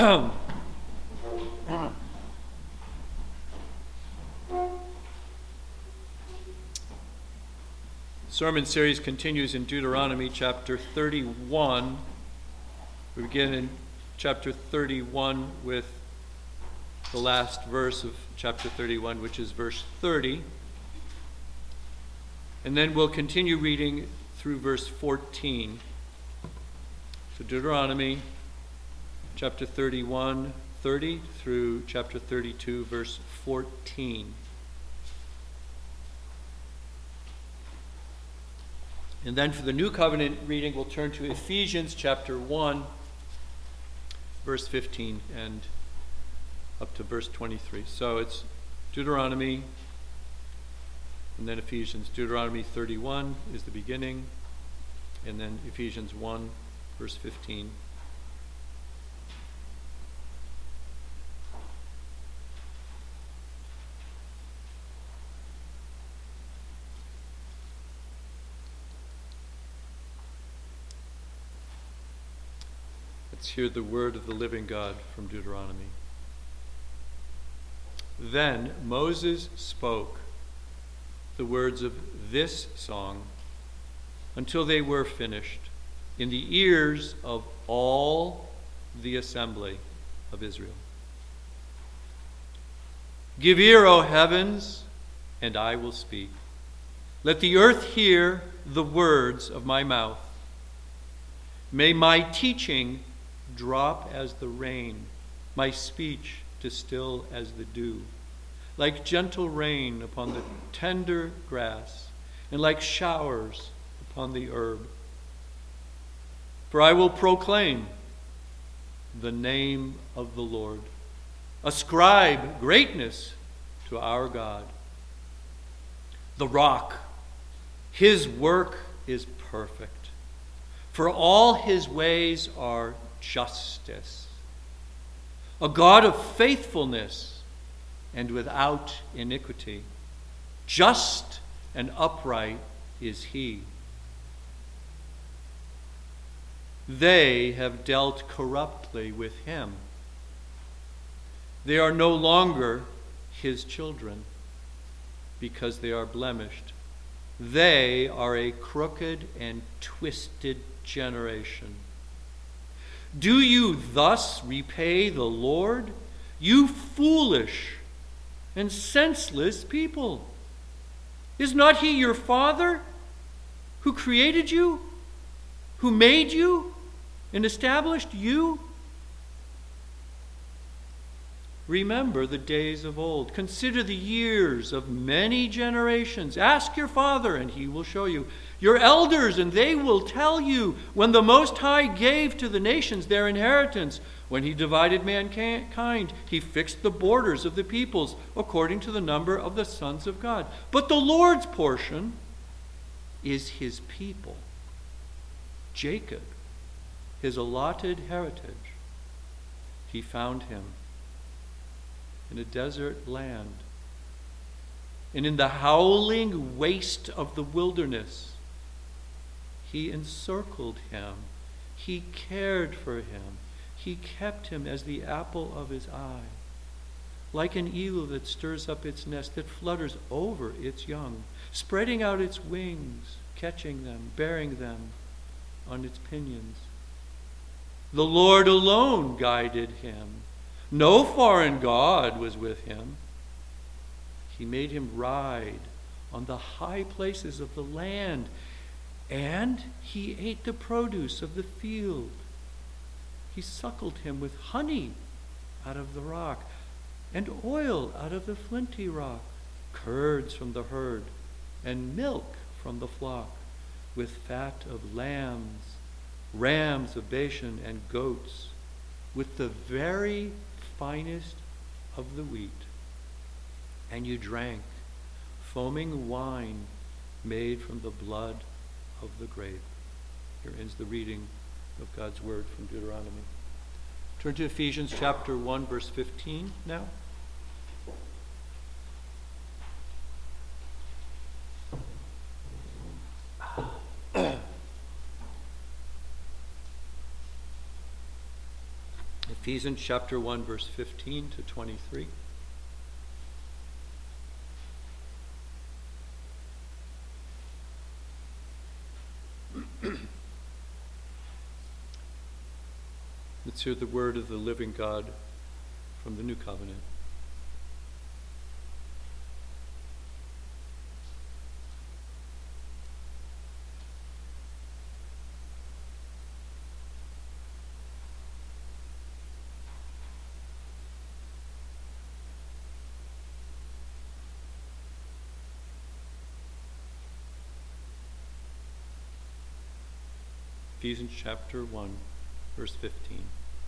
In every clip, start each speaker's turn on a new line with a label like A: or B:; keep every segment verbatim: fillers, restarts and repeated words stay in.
A: Sermon series continues in Deuteronomy chapter thirty-one. We begin in chapter thirty-one with the last verse of chapter thirty-one, which is verse thirty. And then we'll continue reading through verse fourteen. So Deuteronomy chapter thirty-one, thirty through chapter thirty-two, verse fourteen. And then for the New Covenant reading, we'll turn to Ephesians chapter one, verse fifteen, and up to verse twenty-three. So it's Deuteronomy, and then Ephesians. Deuteronomy thirty-one is the beginning, and then Ephesians one, verse fifteen. Let's hear the word of the living God from Deuteronomy. Then Moses spoke the words of this song until they were finished in the ears of all the assembly of Israel. Give ear, O heavens, and I will speak. Let the earth hear the words of my mouth. May my teaching drop as the rain, my speech distill as the dew, like gentle rain upon the tender grass, and like showers upon the herb. For I will proclaim the name of the Lord. Ascribe greatness to our God. The rock, his work is perfect, for all his ways are justice. A God of faithfulness and without iniquity. Just and upright is he. They have dealt corruptly with him. They are no longer his children because they are blemished. They are a crooked and twisted generation. Do you thus repay the Lord, you foolish and senseless people? Is not he your father who created you, who made you and established you? Remember the days of old. Consider the years of many generations. Ask your father, and he will show you. Your elders, and they will tell you. When the Most High gave to the nations their inheritance, when he divided mankind, he fixed the borders of the peoples according to the number of the sons of God. But the Lord's portion is his people, Jacob, his allotted heritage. He found him in a desert land, and in the howling waste of the wilderness. He encircled him. He cared for him. He kept him as the apple of his eye. Like an eagle that stirs up its nest, that flutters over its young, spreading out its wings, catching them, bearing them on its pinions. The Lord alone guided him. No foreign god was with him. He made him ride on the high places of the land, and he ate the produce of the field. He suckled him with honey out of the rock, and oil out of the flinty rock, curds from the herd, and milk from the flock, with fat of lambs, rams of Bashan, and goats, with the very finest of the wheat. And you drank foaming wine made from the blood of the grape. Here ends the reading of God's word from Deuteronomy. Turn to Ephesians chapter one, verse fifteen now. Ephesians chapter one, verse fifteen to twenty-three. Let's hear the word of the living God from the New Covenant. Ephesians chapter one, verse fifteen.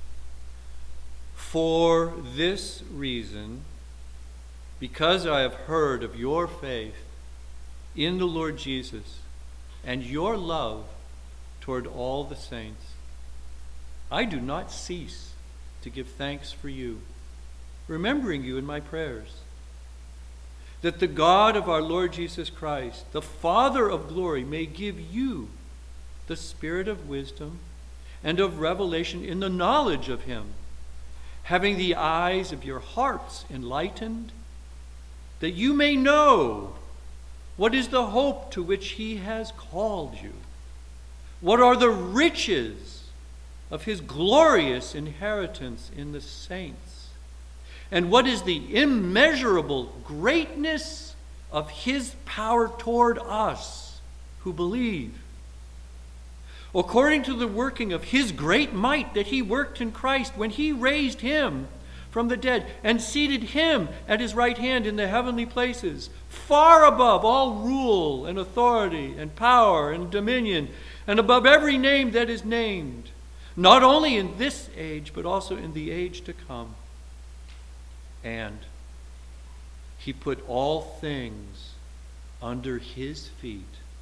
A: For this reason, because I have heard of your faith in the Lord Jesus and your love toward all the saints, I do not cease to give thanks for you, remembering you in my prayers, that the God of our Lord Jesus Christ, the Father of glory, may give you the spirit of wisdom and of revelation in the knowledge of him, having the eyes of your hearts enlightened, that you may know what is the hope to which he has called you, what are the riches of his glorious inheritance in the saints, and what is the immeasurable greatness of his power toward us who believe, according to the working of his great might that he worked in Christ when he raised him from the dead and seated him at his right hand in the heavenly places, far above all rule and authority and power and dominion, and above every name that is named, not only in this age, but also in the age to come. And he put all things under his feet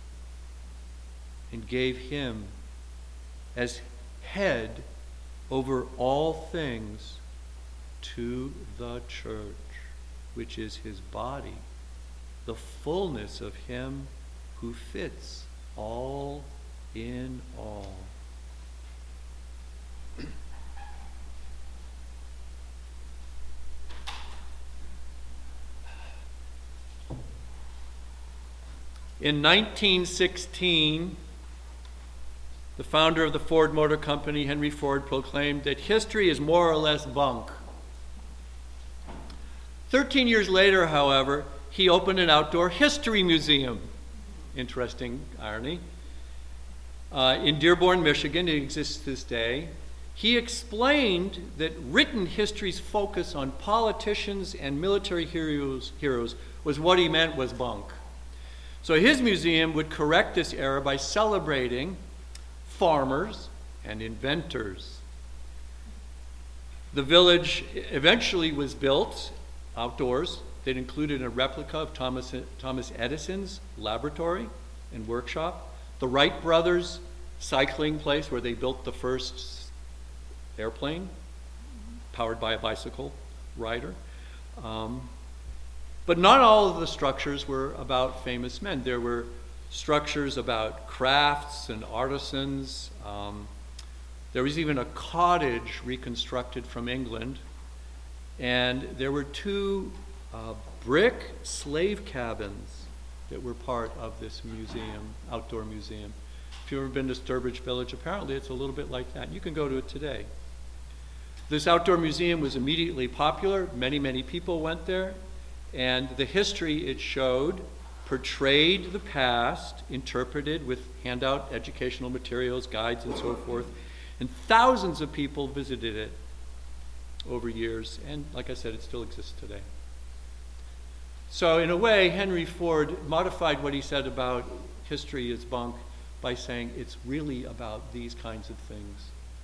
A: and gave him as head over all things to the church, which is his body, the fullness of him who fits all in all. In nineteen sixteen, the founder of the Ford Motor Company, Henry Ford, proclaimed that history is more or less bunk. Thirteen years later, however, he opened an outdoor history museum. Interesting irony. Uh, in Dearborn, Michigan, it exists to this day. He explained that written history's focus on politicians and military heroes, heroes was what he meant was bunk. So his museum would correct this error by celebrating farmers and inventors. The village eventually was built outdoors. That included a replica of Thomas, Thomas Edison's laboratory and workshop, the Wright brothers' cycling place where they built the first airplane powered by a bicycle rider. Um, but not all of the structures were about famous men. There were structures about crafts and artisans. Um, there was even a cottage reconstructed from England. And there were two uh, brick slave cabins that were part of this museum, outdoor museum. If you've ever been to Sturbridge Village, apparently it's a little bit like that. You can go to it today. This outdoor museum was immediately popular. Many, many people went there. And the history it showed portrayed the past, interpreted with handout educational materials, guides, and so forth. And thousands of people visited it over years. And like I said, it still exists today. So in a way, Henry Ford modified what he said about history as bunk by saying it's really about these kinds of things.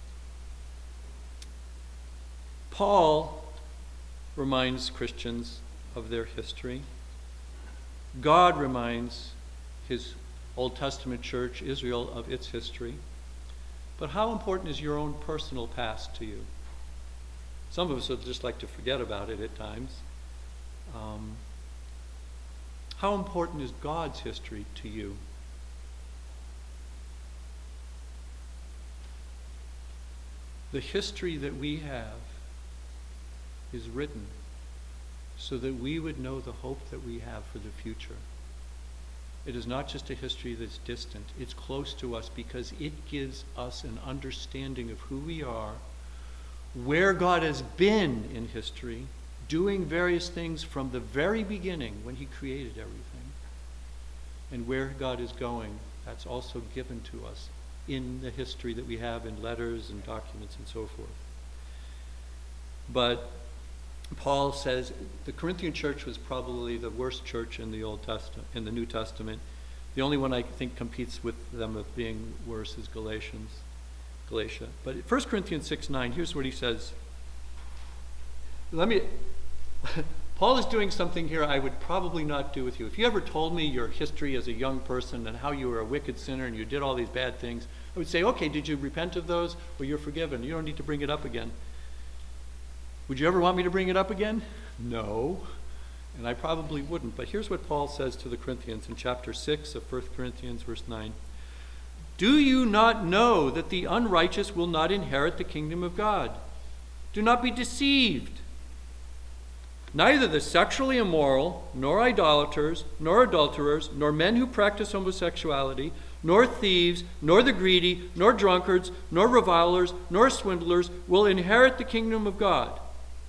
A: Paul reminds Christians of their history. God reminds his Old Testament church, Israel, of its history. But how important is your own personal past to you? Some of us would just like to forget about it at times. Um, how important is God's history to you? The history that we have is written so that we would know the hope that we have for the future. It is not just a history that's distant. It's close to us because it gives us an understanding of who we are, where God has been in history, doing various things from the very beginning when he created everything, and where God is going. That's also given to us in the history that we have in letters and documents and so forth. But Paul says the Corinthian church was probably the worst church in the Old Testament, in the New Testament. The only one I think competes with them of being worse is Galatians, Galatia. But First Corinthians six nine, here's what he says. Let me, Paul is doing something here I would probably not do with you. If you ever told me your history as a young person and how you were a wicked sinner and you did all these bad things, I would say, okay, did you repent of those? Well, you're forgiven. You don't need to bring it up again. Would you ever want me to bring it up again? No, and I probably wouldn't. But here's what Paul says to the Corinthians in chapter six of First Corinthians, verse nine. Do you not know that the unrighteous will not inherit the kingdom of God? Do not be deceived. Neither the sexually immoral, nor idolaters, nor adulterers, nor men who practice homosexuality, nor thieves, nor the greedy, nor drunkards, nor revilers, nor swindlers will inherit the kingdom of God.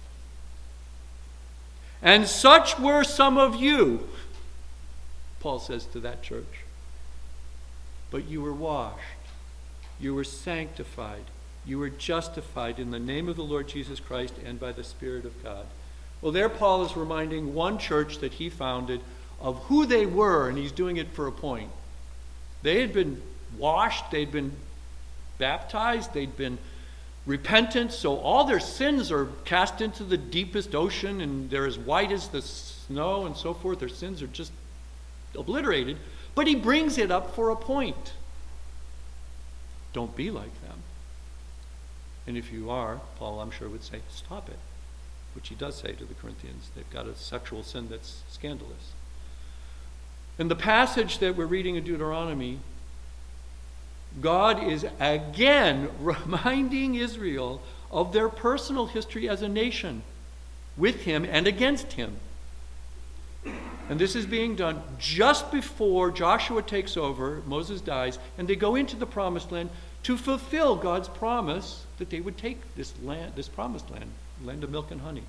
A: And such were some of you, Paul says to that church. But you were washed, you were sanctified, you were justified in the name of the Lord Jesus Christ and by the Spirit of God. Well, there Paul is reminding one church that he founded of who they were, and he's doing it for a point. They had been washed, they'd been baptized, they'd been repentant, so all their sins are cast into the deepest ocean, and they're as white as the snow and so forth. Their sins are just obliterated. But he brings it up for a point. Don't be like them. And if you are, Paul, I'm sure, would say, stop it. Which he does say to the Corinthians. They've got a sexual sin that's scandalous. In the passage that we're reading in Deuteronomy, God is again reminding Israel of their personal history as a nation, with him and against him. And this is being done just before Joshua takes over, Moses dies, and they go into the promised land to fulfill God's promise that they would take this land, this promised land, land of milk and honey.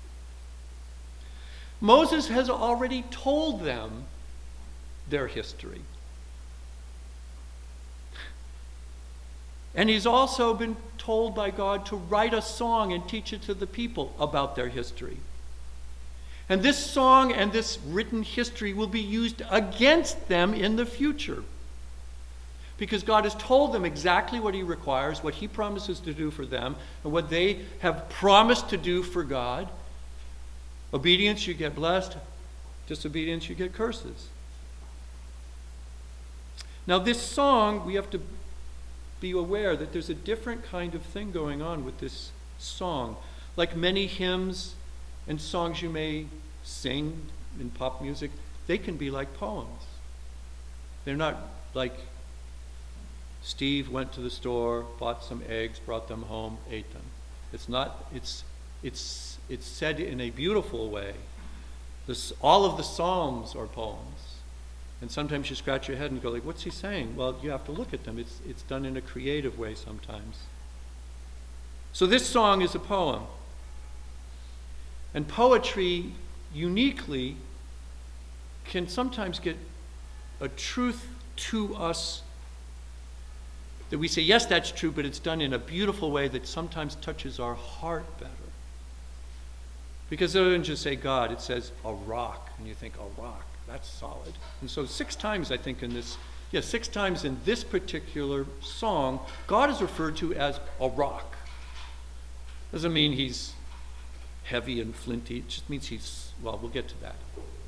A: Moses has already told them their history. And he's also been told by God to write a song and teach it to the people about their history. And this song and this written history will be used against them in the future. Because God has told them exactly what he requires, what he promises to do for them, and what they have promised to do for God. Obedience, you get blessed. Disobedience, you get curses. Now this song, we have to be aware that there's a different kind of thing going on with this song. Like many hymns and songs you may sing in pop music, they can be like poems. They're not like Steve went to the store, bought some eggs, brought them home, ate them. It's not, it's, it's, it's said in a beautiful way. This, all of the Psalms are poems. And sometimes you scratch your head and go like, what's he saying? Well, you have to look at them. It's, it's done in a creative way sometimes. So this song is a poem. And poetry uniquely can sometimes get a truth to us that we say, yes, that's true, but it's done in a beautiful way that sometimes touches our heart better. Because it doesn't just say God, it says a rock. And you think, a rock, that's solid. And so six times, I think, in this, yeah, six times in this particular song, God is referred to as a rock. Doesn't mean he's heavy and flinty. It just means he's, well, we'll get to that.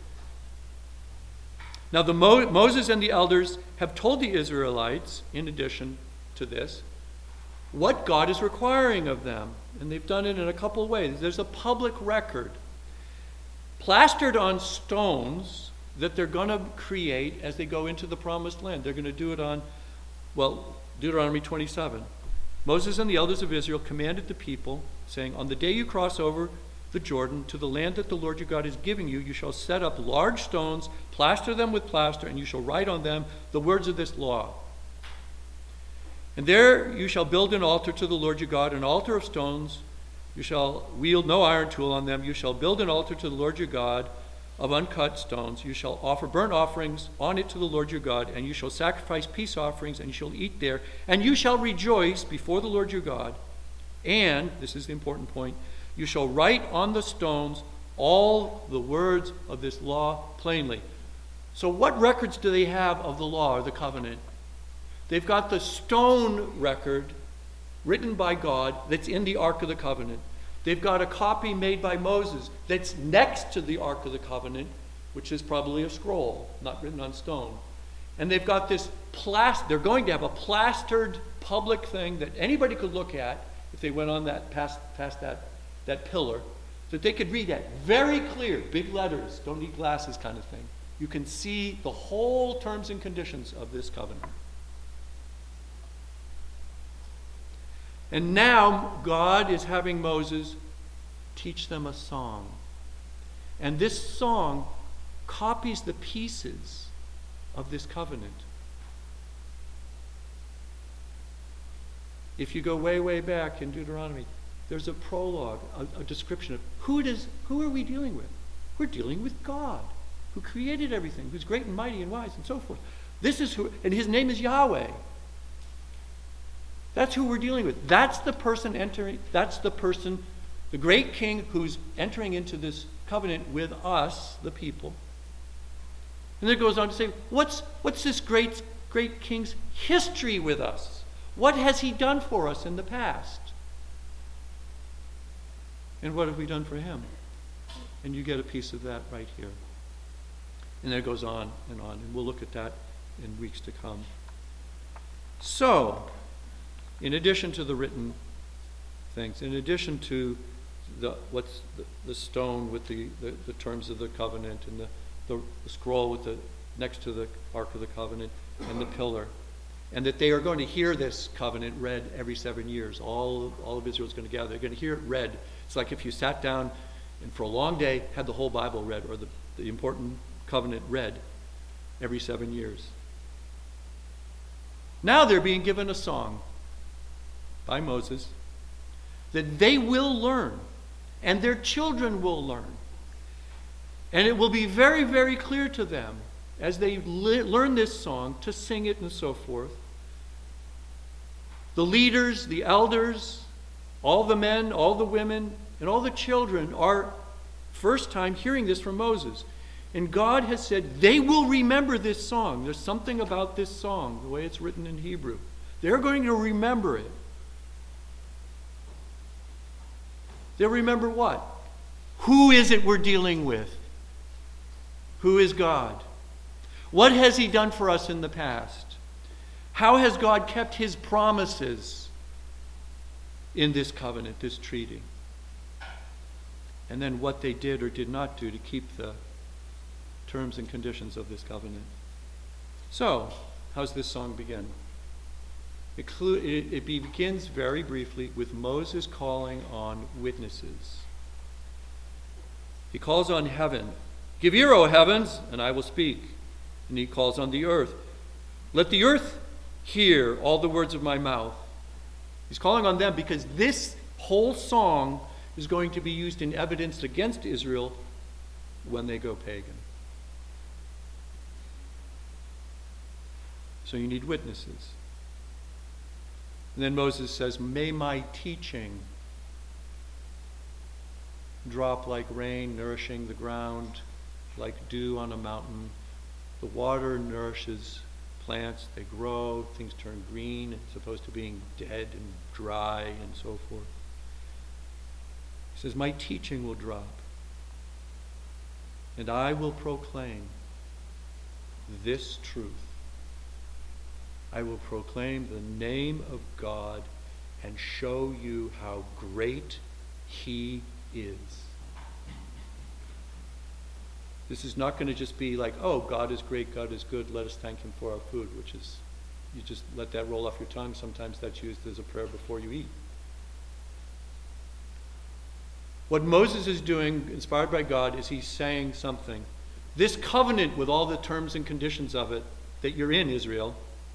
A: Now, the Mo- Moses and the elders have told the Israelites, in addition to this, what God is requiring of them. And they've done it in a couple of ways. There's a public record plastered on stones that they're going to create as they go into the promised land. They're going to do it on, well, Deuteronomy twenty-seven. Moses and the elders of Israel commanded the people, saying, on the day you cross over the Jordan to the land that the Lord your God is giving you, you shall set up large stones, plaster them with plaster, and you shall write on them the words of this law. And there you shall build an altar to the Lord your God, an altar of stones. You shall wield no iron tool on them. You shall build an altar to the Lord your God of uncut stones. You shall offer burnt offerings on it to the Lord your God, and you shall sacrifice peace offerings, and you shall eat there. And you shall rejoice before the Lord your God. And, this is the important point, you shall write on the stones all the words of this law plainly. So what records do they have of the law or the covenant? They've got the stone record written by God that's in the Ark of the Covenant. They've got a copy made by Moses that's next to the Ark of the Covenant, which is probably a scroll, not written on stone. And they've got this plaster, they're going to have a plastered public thing that anybody could look at if they went on that, past, past that, that pillar, that they could read that. Very clear, big letters, don't need glasses kind of thing. You can see the whole terms and conditions of this covenant. And now God is having Moses teach them a song. And this song copies the pieces of this covenant. If you go way, way back in Deuteronomy, there's a prologue, a, a description of who it is, who are we dealing with? We're dealing with God, who created everything, who's great and mighty and wise and so forth. This is who, and his name is Yahweh. That's who we're dealing with. That's the person entering, that's the person, the great king who's entering into this covenant with us, the people. And then it goes on to say, what's, what's this great, great king's history with us? What has he done for us in the past? And what have we done for him? And you get a piece of that right here. And then it goes on and on. And we'll look at that in weeks to come. So, in addition to the written things, in addition to the what's the, the stone with the, the, the terms of the covenant and the, the, the scroll with the next to the Ark of the Covenant and the pillar, and that they are going to hear this covenant read every seven years. All, all of Israel is going to gather. They're going to hear it read. It's like if you sat down and for a long day had the whole Bible read, or the, the important covenant read every seven years. Now they're being given a song by Moses that they will learn, and their children will learn. And it will be very, very clear to them as they le- learn this song to sing it and so forth. The leaders, the elders, all the men, all the women, and all the children are first time hearing this from Moses. And God has said they will remember this song. There's something about this song, the way it's written in Hebrew. They're going to remember it. They'll remember what? Who is it we're dealing with? Who is God? What has he done for us in the past? How has God kept his promises in this covenant, this treaty? And then what they did or did not do to keep the terms and conditions of this covenant. So, how's this song begin? It, clu- it, it begins very briefly with Moses calling on witnesses. He calls on heaven. Give ear, O heavens, and I will speak. And he calls on the earth. Let the earth hear all the words of my mouth. He's calling on them because this whole song is going to be used in evidence against Israel when they go pagan. So you need witnesses. And then Moses says, may my teaching drop like rain, nourishing the ground, like dew on a mountain. The water nourishes plants, they grow, things turn green as opposed to being dead and dry and so forth. He says, my teaching will drop, and I will proclaim this truth. I will proclaim the name of God and show you how great he is. This is not going to just be like, oh, God is great, God is good, let us thank him for our food, which is you just let that roll off your tongue. Sometimes that's used as a prayer before you eat. What Moses is doing, inspired by God, is he's saying something. This covenant, with all the terms and conditions of it, that you're in, Israel,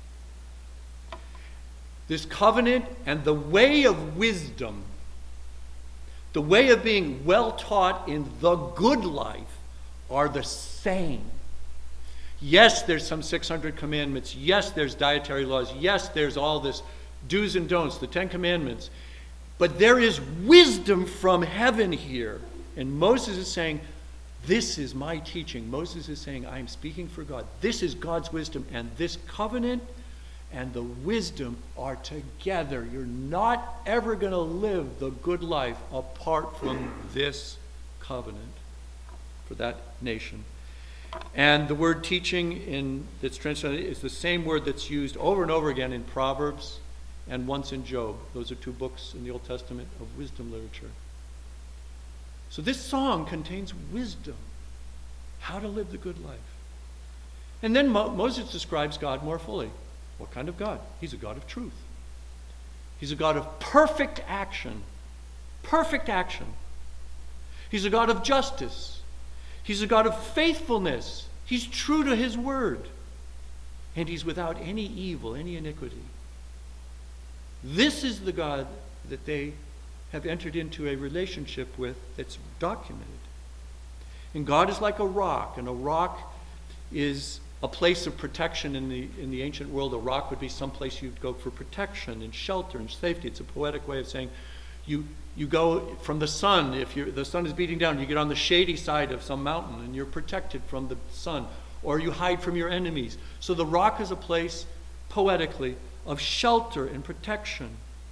A: this covenant and the way of wisdom, the way of being well taught in the good life, are the same. Yes, there's some six hundred commandments. Yes, there's dietary laws. Yes, there's all this do's and don'ts, the Ten Commandments. But there is wisdom from heaven here. And Moses is saying, this is my teaching. Moses is saying, I am speaking for God. This is God's wisdom. And this covenant and the wisdom are together. You're not ever going to live the good life apart from this covenant for that nation. And the word teaching in that's translated is the same word that's used over and over again in Proverbs and once in Job. Those are two books in the Old Testament of wisdom literature. So this song contains wisdom, how to live the good life. And then Mo- Moses describes God more fully. What kind of God? He's a God of truth. He's a God of perfect action. Perfect action. He's a God of justice. He's a God of faithfulness. He's true to his word. And he's without any evil, any iniquity. This is the God that they have entered into a relationship with that's documented. And God is like a rock, and a rock is a place of protection in the in the ancient world. A rock would be some place you'd go for protection and shelter and safety. It's a poetic way of saying you you go from the sun. If you're, the sun is beating down, you get on the shady side of some mountain and you're protected from the sun, or you hide from your enemies. So the rock is a place, poetically, of shelter and protection.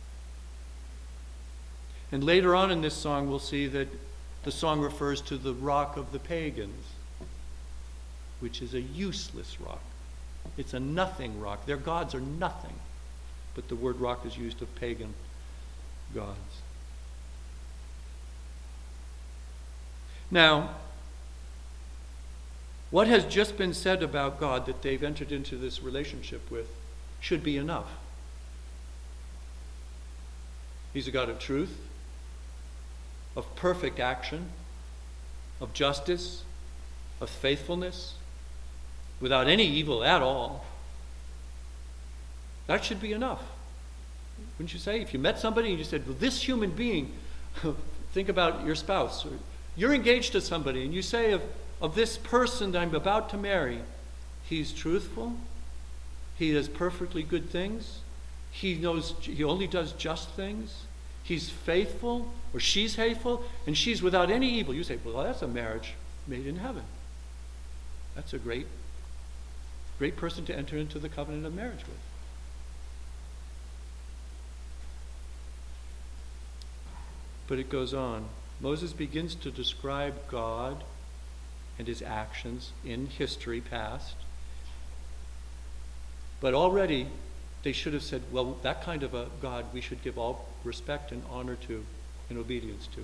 A: And later on in this song, we'll see that the song refers to the rock of the pagans, which is a useless rock. It's a nothing rock. Their gods are nothing. But the word rock is used of pagan gods. Now, what has just been said about God that they've entered into this relationship with should be enough. He's a God of truth, of perfect action, of justice, of faithfulness, without any evil at all. That should be enough. Wouldn't you say? If you met somebody and you said, well, this human being, think about your spouse, or you're engaged to somebody, and you say of, of this person that I'm about to marry, he's truthful, he does perfectly good things, he knows he only does just things, he's faithful, or she's faithful, and she's without any evil. You say, well, that's a marriage made in heaven. That's a great, great person to enter into the covenant of marriage with. But it goes on. Moses begins to describe God and his actions in history past. But already they should have said, well, that kind of a God we should give all respect and honor to and obedience to.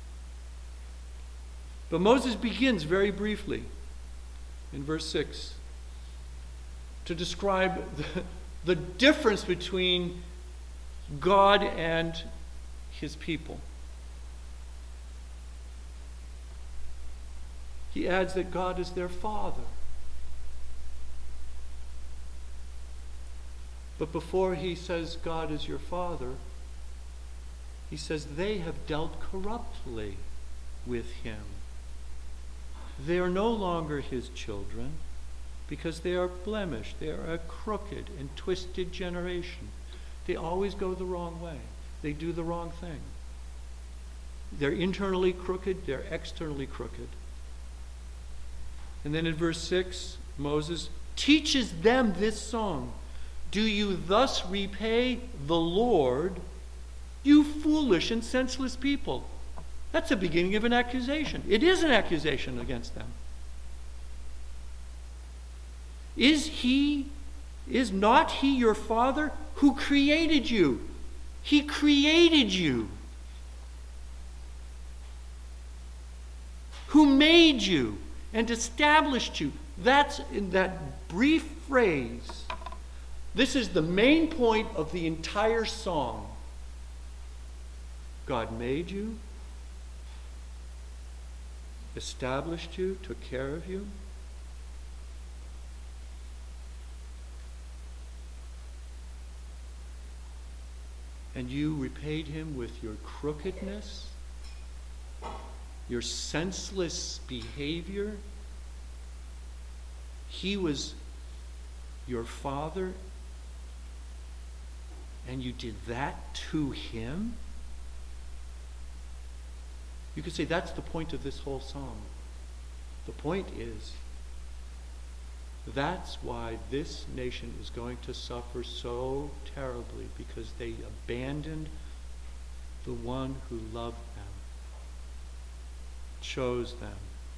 A: But Moses begins very briefly in verse six to describe the, the difference between God and his people. He adds that God is their Father. But before he says God is your Father, he says they have dealt corruptly with him. They are no longer his children because they are blemished. They are a crooked and twisted generation. They always go the wrong way. They do the wrong thing. They're internally crooked. They're externally crooked. And then in verse six, Moses teaches them this song. Do you thus repay the Lord, you foolish and senseless people? That's the beginning of an accusation. It is an accusation against them. Is he, is not he your Father who created you? He created you. Who made you and established you. That's in that brief phrase. This is the main point of the entire song. God made you, established you, took care of you. And you repaid him with your crookedness, your senseless behavior. He was your father, and you did that to him? You could say that's the point of this whole song. The point is, that's why this nation is going to suffer so terribly, because they abandoned the one who loved them, chose them,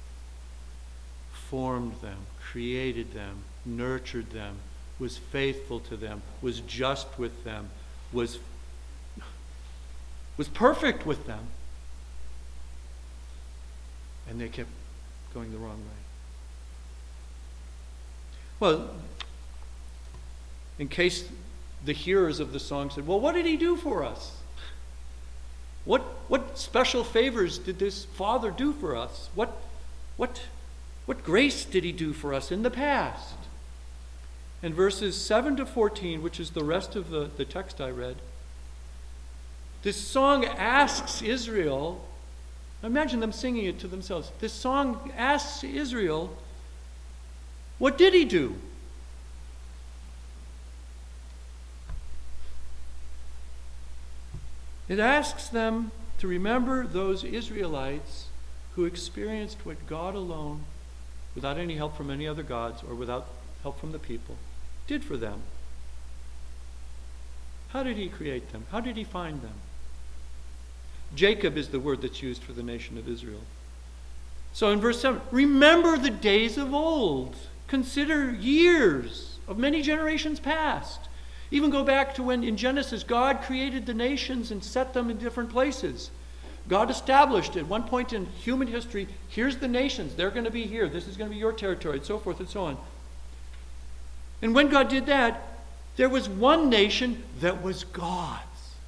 A: formed them, created them, nurtured them, was faithful to them, was just with them, was, was perfect with them. And they kept going the wrong way. Well, in case the hearers of the song said, well, what did he do for us? What, what special favors did this father do for us? What, what, what grace did he do for us in the past? In verses seven to fourteen, which is the rest of the, the text I read, this song asks Israel, imagine them singing it to themselves. This song asks Israel, what did he do? It asks them to remember those Israelites who experienced what God alone, without any help from any other gods or without help from the people, did for them. How did he create them? How did he find them? Jacob is the word that's used for the nation of Israel. So in verse seven, remember the days of old. Consider years of many generations past. Even go back to when in Genesis God created the nations and set them in different places. God established at one point in human history, here's the nations, they're going to be here, this is going to be your territory, and so forth and so on. And when God did that, there was one nation that was God's.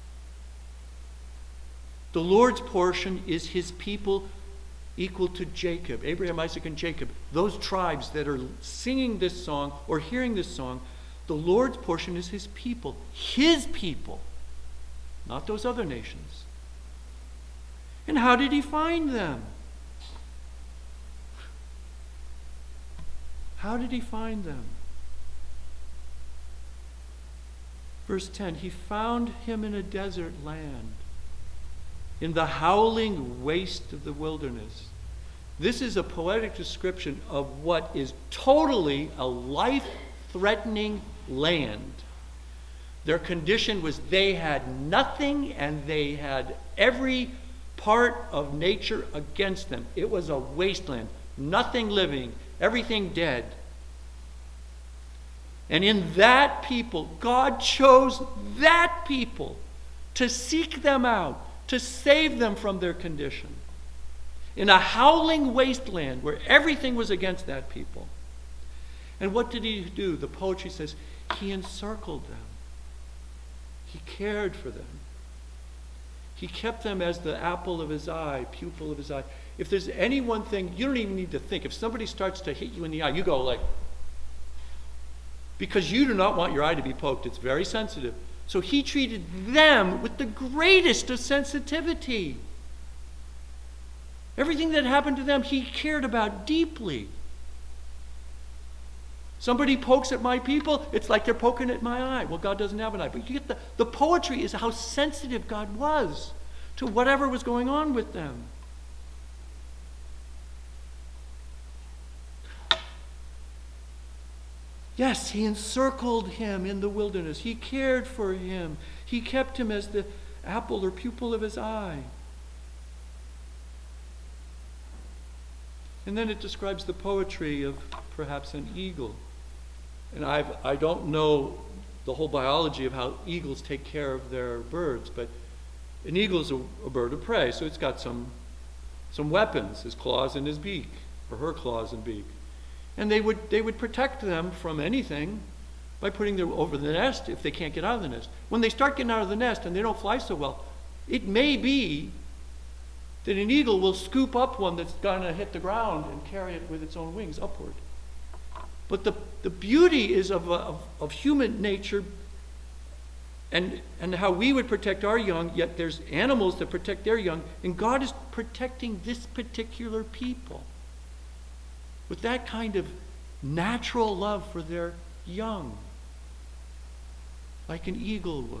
A: The Lord's portion is his people equal to Jacob, Abraham, Isaac, and Jacob. Those tribes that are singing this song or hearing this song, the Lord's portion is his people. His people, not those other nations. And how did he find them? How did he find them? Verse ten, he found him in a desert land, in the howling waste of the wilderness. This is a poetic description of what is totally a life-threatening land. Their condition was they had nothing and they had every part of nature against them. It was a wasteland, nothing living, everything dead. And in that people, God chose that people to seek them out, to save them from their condition. In a howling wasteland where everything was against that people. And what did he do? The poetry says, he encircled them. He cared for them. He kept them as the apple of his eye, pupil of his eye. If there's any one thing, you don't even need to think. If somebody starts to hit you in the eye, you go like, because you do not want your eye to be poked. It's very sensitive. So he treated them with the greatest of sensitivity. Everything that happened to them, he cared about deeply. Somebody pokes at my people, it's like they're poking at my eye. Well, God doesn't have an eye. But you get the, the poetry is how sensitive God was to whatever was going on with them. Yes, he encircled him in the wilderness. He cared for him. He kept him as the apple or pupil of his eye. And then it describes the poetry of perhaps an eagle. And I've, I don't know the whole biology of how eagles take care of their birds, but an eagle is a, a bird of prey, so it's got some, some weapons, his claws and his beak, or her claws and beak. And they would, they would protect them from anything by putting them over the nest if they can't get out of the nest. When they start getting out of the nest and they don't fly so well, it may be that an eagle will scoop up one that's going to hit the ground and carry it with its own wings upward. But the, the beauty is of, of, of human nature and, and how we would protect our young, yet there's animals that protect their young, and God is protecting this particular people with that kind of natural love for their young, like an eagle would.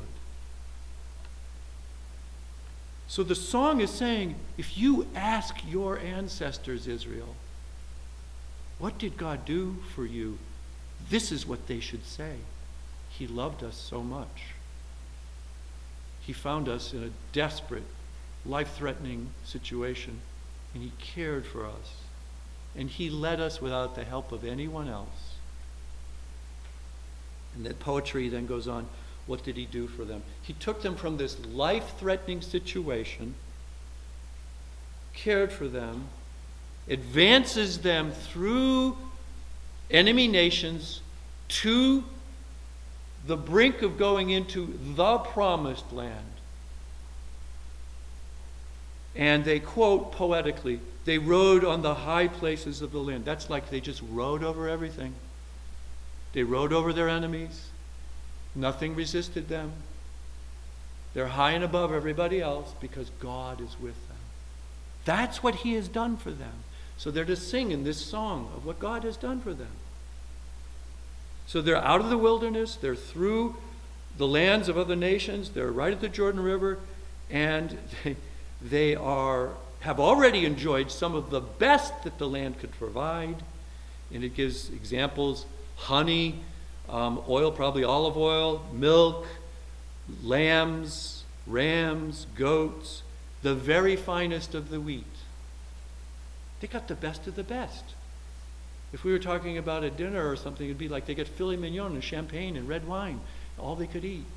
A: So the song is saying, if you ask your ancestors, Israel, what did God do for you? This is what they should say. He loved us so much. He found us in a desperate, life-threatening situation, and he cared for us. And he led us without the help of anyone else. And that poetry then goes on, what did he do for them? He took them from this life-threatening situation, cared for them, advances them through enemy nations to the brink of going into the promised land. And they quote poetically, they rode on the high places of the land. That's like they just rode over everything. They rode over their enemies. Nothing resisted them. They're high and above everybody else because God is with them. That's what he has done for them. So they're to sing in this song of what God has done for them. So they're out of the wilderness, they're through the lands of other nations, they're right at the Jordan River, and they, they are have already enjoyed some of the best that the land could provide. And it gives examples, honey, um, oil, probably olive oil, milk, lambs, rams, goats, the very finest of the wheat. They got the best of the best. If we were talking about a dinner or something, it'd be like they get filet mignon and champagne and red wine, all they could eat.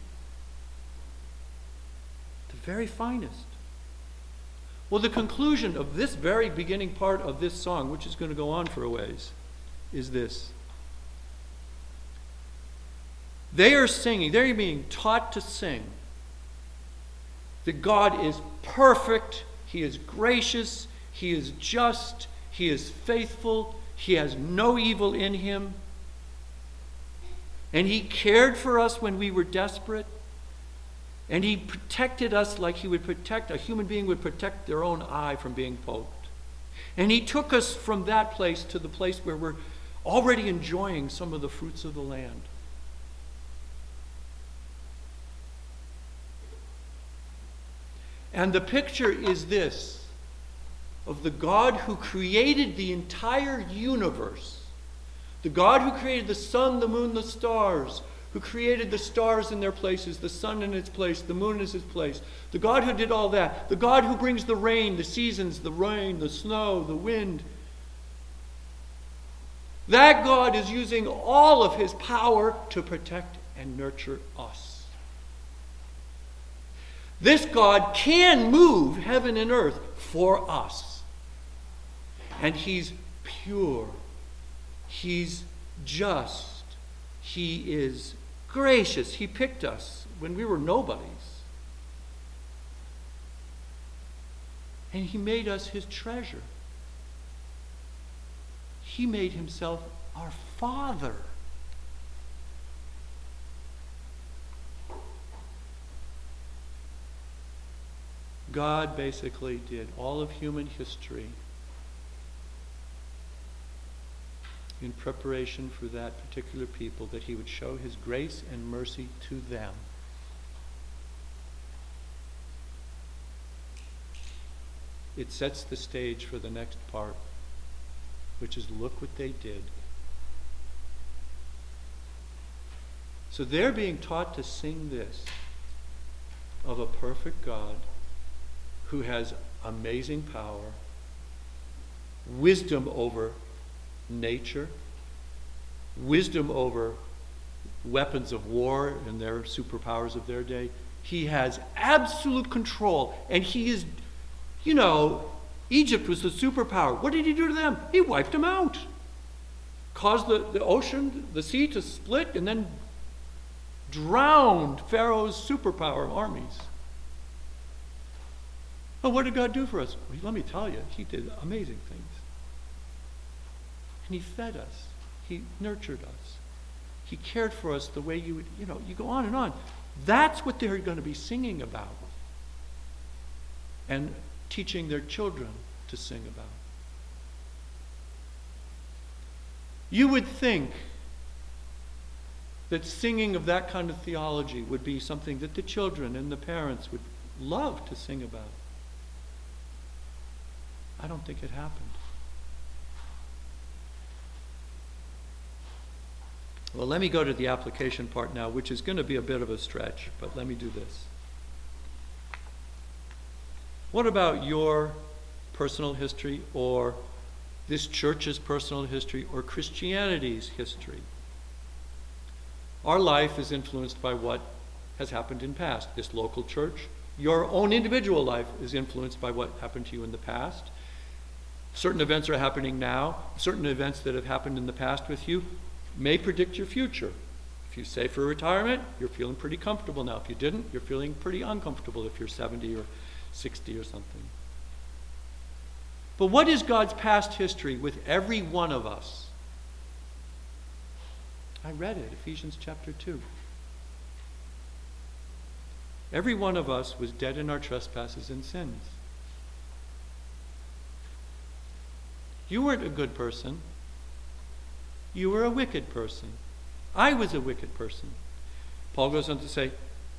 A: The very finest. Well, the conclusion of this very beginning part of this song, which is going to go on for a ways, is this. They are singing, they're being taught to sing that God is perfect, he is gracious, he is just, he is faithful, he has no evil in him, and he cared for us when we were desperate, and he protected us like he would protect, a human being would protect their own eye from being poked. And he took us from that place to the place where we're already enjoying some of the fruits of the land. And the picture is this, of the God who created the entire universe, the God who created the sun, the moon, the stars, who created the stars in their places, the sun in its place, the moon in its place, the God who did all that, the God who brings the rain, the seasons, the rain, the snow, the wind. That God is using all of his power to protect and nurture us. This God can move heaven and earth for us. And he's pure. He's just. He is gracious. He picked us when we were nobodies. And he made us his treasure. He made himself our Father. God basically did all of human history in preparation for that particular people, that he would show his grace and mercy to them. It sets the stage for the next part, which is look what they did. So they're being taught to sing this of a perfect God who has amazing power, wisdom over nature, wisdom over weapons of war and their superpowers of their day. He has absolute control, and he is, you know, Egypt was the superpower. What did he do to them? He wiped them out. Caused the, the ocean, the sea to split, and then drowned Pharaoh's superpower armies. Well, what did God do for us? Well, let me tell you, he did amazing things. And he fed us. He nurtured us. He cared for us the way you would, you know, you go on and on. That's what they're going to be singing about and teaching their children to sing about. You would think that singing of that kind of theology would be something that the children and the parents would love to sing about. I don't think it happened. Well, let me go to the application part now, which is going to be a bit of a stretch, but let me do this. What about your personal history, or this church's personal history, or Christianity's history? Our life is influenced by what has happened in past. This local church, your own individual life is influenced by what happened to you in the past. Certain events are happening now. Certain events that have happened in the past with you may predict your future. If you save for retirement, you're feeling pretty comfortable now. If you didn't, you're feeling pretty uncomfortable if you're seventy or sixty or something. But what is God's past history with every one of us? I read it, Ephesians chapter two. Every one of us was dead in our trespasses and sins. You weren't a good person. You were a wicked person. I was a wicked person. Paul goes on to say,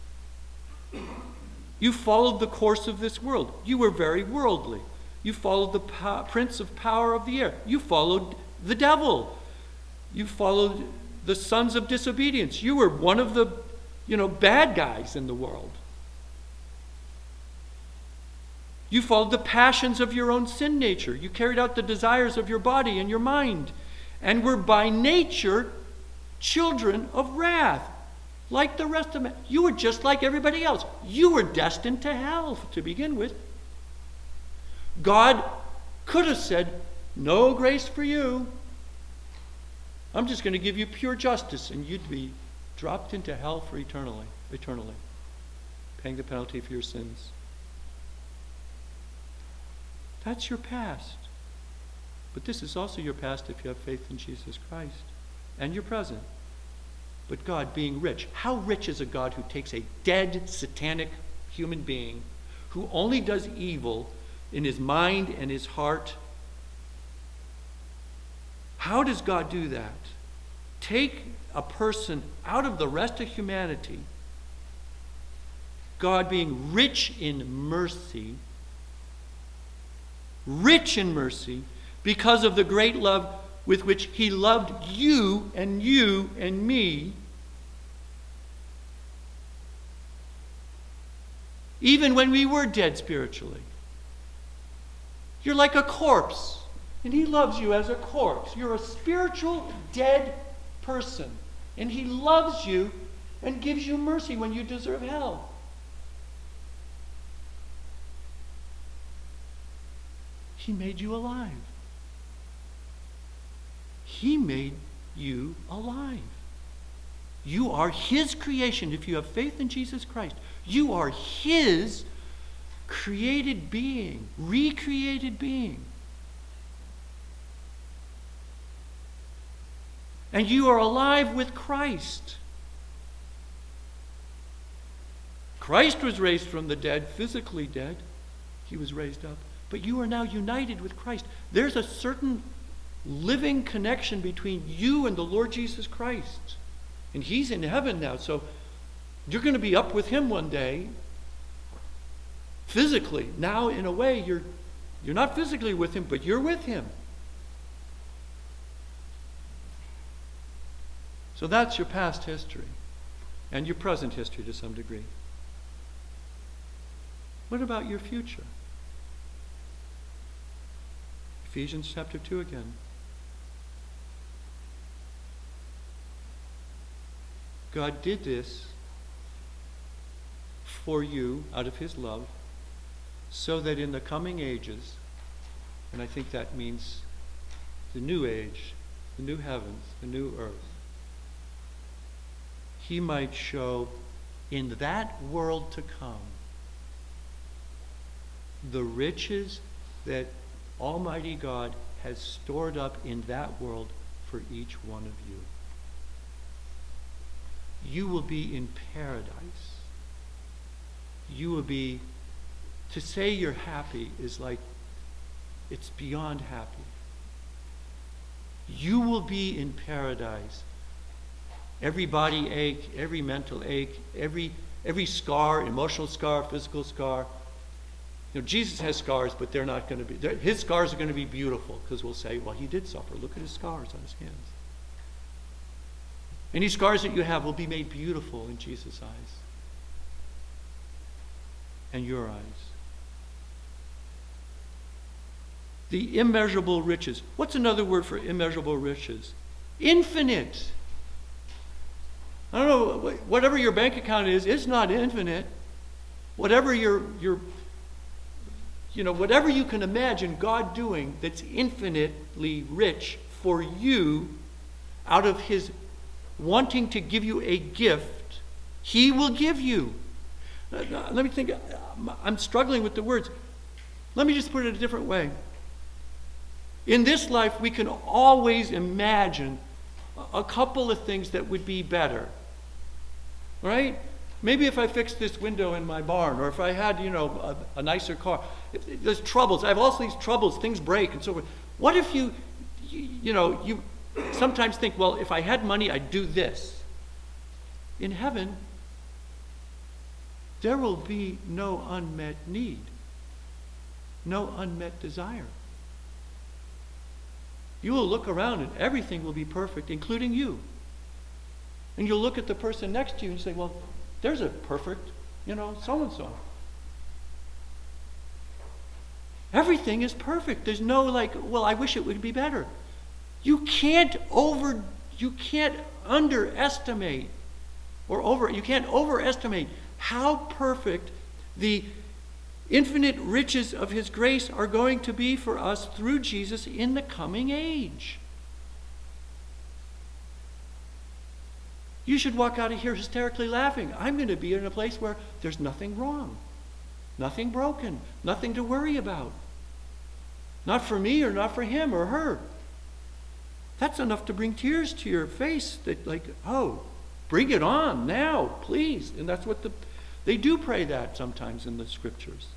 A: you followed the course of this world. You were very worldly. You followed the po- prince of power of the air. You followed the devil. You followed the sons of disobedience. You were one of the, you know, bad guys in the world. You followed the passions of your own sin nature. You carried out the desires of your body and your mind, and were by nature children of wrath, like the rest of them. You were just like everybody else. You were destined to hell to begin with. God could have said, no grace for you. I'm just going to give you pure justice, and you'd be dropped into hell for eternally, eternally, paying the penalty for your sins. That's your past. But this is also your past if you have faith in Jesus Christ, and your present. But God being rich. How rich is a God who takes a dead, satanic human being who only does evil in his mind and his heart? How does God do that? Take a person out of the rest of humanity, God being rich in mercy, rich in mercy, because of the great love with which he loved you and you and me, even when we were dead spiritually. You're like a corpse, and he loves you as a corpse. You're a spiritual dead person, and he loves you and gives you mercy when you deserve hell. He made you alive. He made you alive. You are his creation. If you have faith in Jesus Christ, you are his created being, recreated being. And you are alive with Christ. Christ was raised from the dead, physically dead. He was raised up. But you are now united with Christ. There's a certain living connection between you and the Lord Jesus Christ. And he's in heaven now, so you're going to be up with him one day, physically. Now, in a way, you're, you're not physically with him, but you're with him. So that's your past history, and your present history to some degree. What about your future? Ephesians chapter two again. God did this for you out of his love, so that in the coming ages, and I think that means the new age, the new heavens, the new earth, he might show in that world to come the riches that Almighty God has stored up in that world for each one of you. You will be in paradise. You will be, to say you're happy is like, it's beyond happy. You will be in paradise. Every body ache, every mental ache, every every scar, emotional scar, physical scar. You know, Jesus has scars, but they're not going to be, his scars are going to be beautiful, because we'll say, well, he did suffer. Look at his scars on his hands. Any scars that you have will be made beautiful in Jesus' eyes. And your eyes. The immeasurable riches. What's another word for immeasurable riches? Infinite. I don't know, whatever your bank account is, it's not infinite. Whatever your, your, you know, whatever you can imagine God doing that's infinitely rich for you out of his wanting to give you a gift, he will give you. Let me think. I'm struggling with the words. Let me just put it a different way. In this life, we can always imagine a couple of things that would be better. Right? Maybe if I fixed this window in my barn, or if I had, you know, a, a nicer car. If, there's troubles. I have all these troubles. Things break and so forth. What if you, you, you know, you sometimes think, well, if I had money, I'd do this. In heaven, there will be no unmet need, no unmet desire. You will look around and everything will be perfect, including you. And you'll look at the person next to you and say, well, there's a perfect, you know, so-and-so. Everything is perfect. There's no like, well, I wish it would be better. You can't over, you can't underestimate or over, you can't overestimate how perfect the infinite riches of his grace are going to be for us through Jesus in the coming age. You should walk out of here hysterically laughing. I'm going to be in a place where there's nothing wrong, nothing broken, nothing to worry about. Not for me or not for him or her. That's enough to bring tears to your face that like, oh, bring it on now, please. And that's what the, they do pray that sometimes in the scriptures.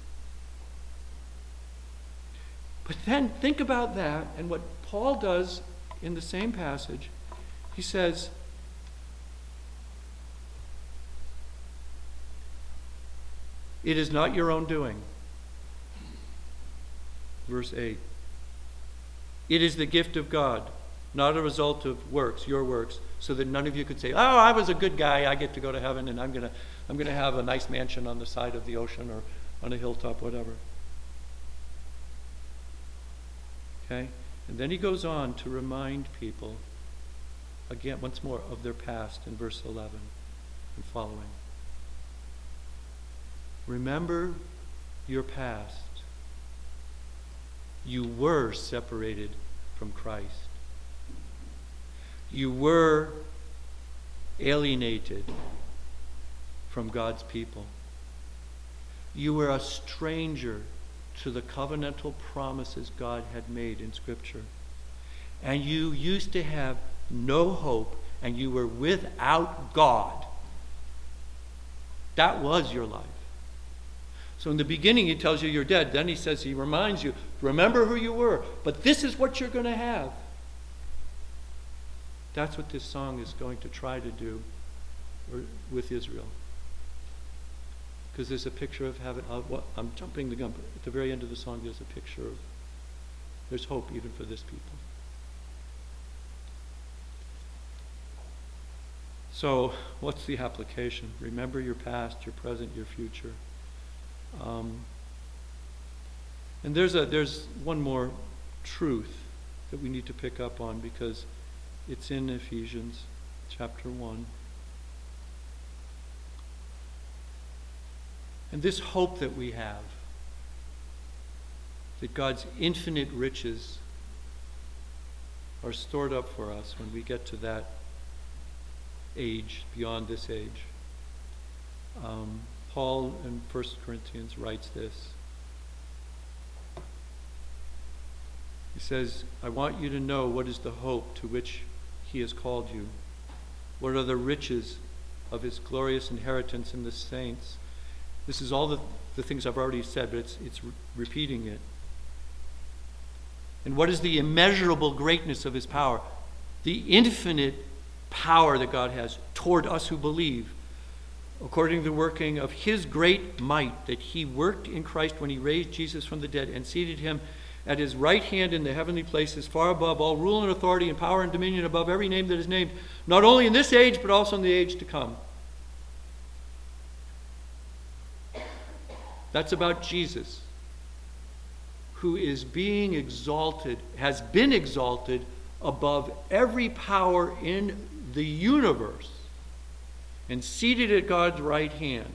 A: But then think about that and what Paul does in the same passage. He says, it is not your own doing. Verse eight. It is the gift of God, not a result of works, your works, so that none of you could say, oh, I was a good guy, I get to go to heaven, and I'm going to I'm going to have a nice mansion on the side of the ocean or on a hilltop, whatever. Okay? And then he goes on to remind people, again, once more, of their past in verse eleven and following. Remember your past. You were separated from Christ. You were alienated from God's people. You were a stranger to the covenantal promises God had made in Scripture. And you used to have no hope, and you were without God. That was your life. So in the beginning he tells you you're dead. Then he says, he reminds you, remember who you were. But this is what you're going to have. That's what this song is going to try to do with Israel. Because there's a picture of heaven. Uh, what, I'm jumping the gun, but at the very end of the song there's a picture of, there's hope even for this people. So what's the application? Remember your past, your present, your future. Um, and there's a there's one more truth that we need to pick up on, because it's in Ephesians chapter one. And this hope that we have, that God's infinite riches are stored up for us when we get to that age, beyond this age. Um, Paul in First Corinthians writes this. He says, I want you to know what is the hope to which he has called you. What are the riches of his glorious inheritance in the saints? This is all the, the things I've already said, but it's, it's re- repeating it. And what is the immeasurable greatness of his power? The infinite power that God has toward us who believe, according to the working of his great might that he worked in Christ when he raised Jesus from the dead and seated him at his right hand in the heavenly places, far above all rule and authority and power and dominion, above every name that is named, not only in this age, but also in the age to come. That's about Jesus, who is being exalted, has been exalted above every power in the universe and seated at God's right hand.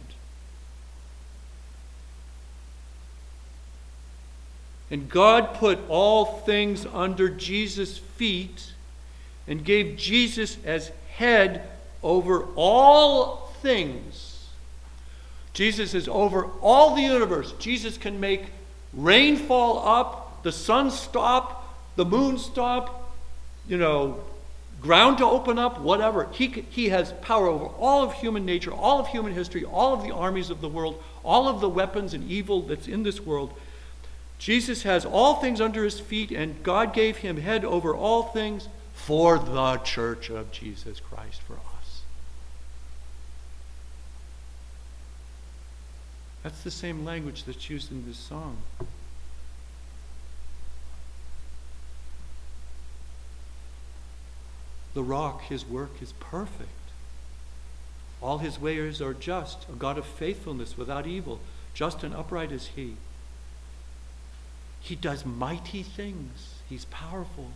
A: And God put all things under Jesus' feet and gave Jesus as head over all things. Jesus is over all the universe. Jesus can make rain fall up, the sun stop, the moon stop, you know, ground to open up, whatever. He, he has power over all of human nature, all of human history, all of the armies of the world, all of the weapons and evil that's in this world. Jesus has all things under his feet, and God gave him head over all things for the church of Jesus Christ, for us. That's the same language that's used in this song. The rock, his work is perfect. All his ways are just, a God of faithfulness without evil. Just and upright is he. He does mighty things. He's powerful.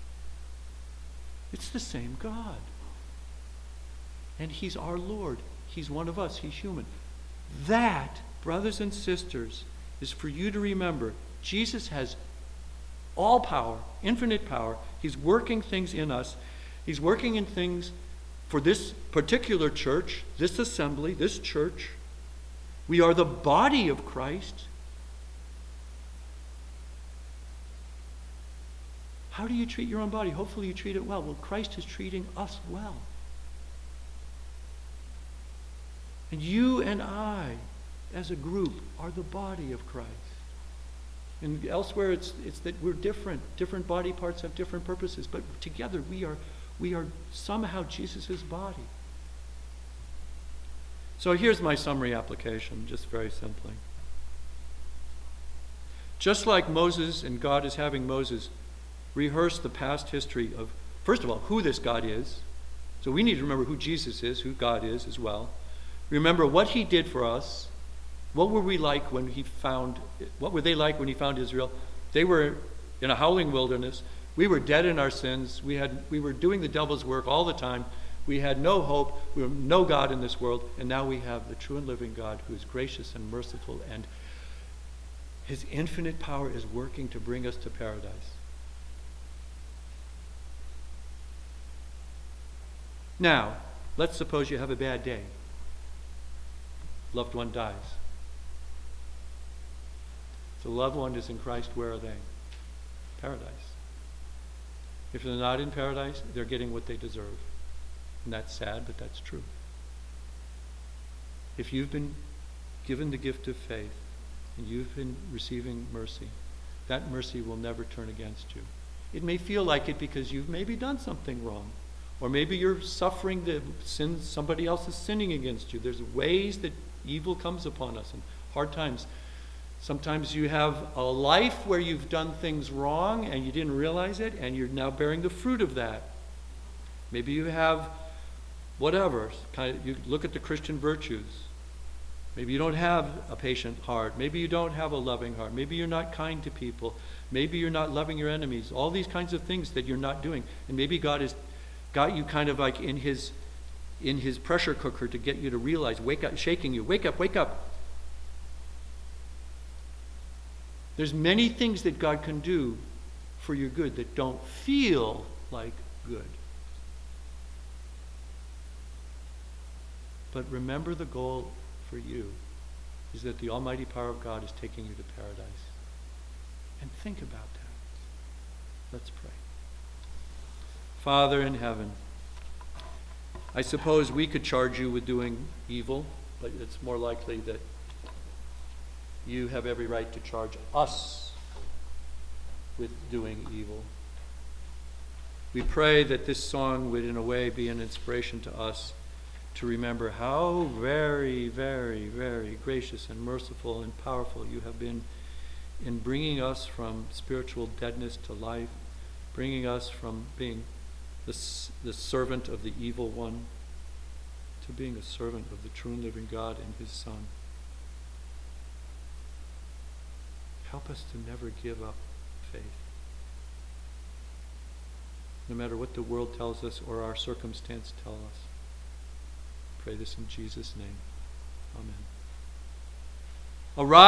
A: It's the same God. And he's our Lord. He's one of us. He's human. That, brothers and sisters, is for you to remember. Jesus has all power, infinite power. He's working things in us. He's working in things for this particular church, this assembly, this church. We are the body of Christ. How do you treat your own body? Hopefully you treat it well. Well, Christ is treating us well. And you and I, as a group, are the body of Christ. And elsewhere it's it's that we're different. Different body parts have different purposes. But together we are we are somehow Jesus' body. So here's my summary application, just very simply. Just like Moses and God is having Moses rehearse the past history of, first of all, who this God is. So we need to remember who Jesus is, who God is as well. Remember what he did for us. What were we like when he found, what were they like when he found Israel? They were in a howling wilderness. We were dead in our sins. We had, we were doing the devil's work all the time. We had no hope. We were no God in this world. And now we have the true and living God who is gracious and merciful, and his infinite power is working to bring us to paradise. Now, let's suppose you have a bad day. Loved one dies. If the loved one is in Christ, where are they? Paradise. If they're not in paradise, they're getting what they deserve. And that's sad, but that's true. If you've been given the gift of faith and you've been receiving mercy, that mercy will never turn against you. It may feel like it because you've maybe done something wrong. Or maybe you're suffering the sin, somebody else is sinning against you. There's ways that evil comes upon us and hard times. Sometimes you have a life where you've done things wrong and you didn't realize it, and you're now bearing the fruit of that. Maybe you have whatever. Kind of, you look at the Christian virtues. Maybe you don't have a patient heart. Maybe you don't have a loving heart. Maybe you're not kind to people. Maybe you're not loving your enemies. All these kinds of things that you're not doing. And maybe God has got you kind of like in his in his pressure cooker to get you to realize, wake up, shaking you, wake up, wake up. There's many things that God can do for your good that don't feel like good. But remember, the goal for you is that the almighty power of God is taking you to paradise. And think about that. Let's pray. Father in heaven, I suppose we could charge you with doing evil, but it's more likely that you have every right to charge us with doing evil. We pray that this song would in a way be an inspiration to us to remember how very, very, very gracious and merciful and powerful you have been in bringing us from spiritual deadness to life, bringing us from being the, the servant of the evil one to being a servant of the true and living God and his Son. Help us to never give up faith. No matter what the world tells us or our circumstance tell us. Pray this in Jesus' name. Amen. Arise.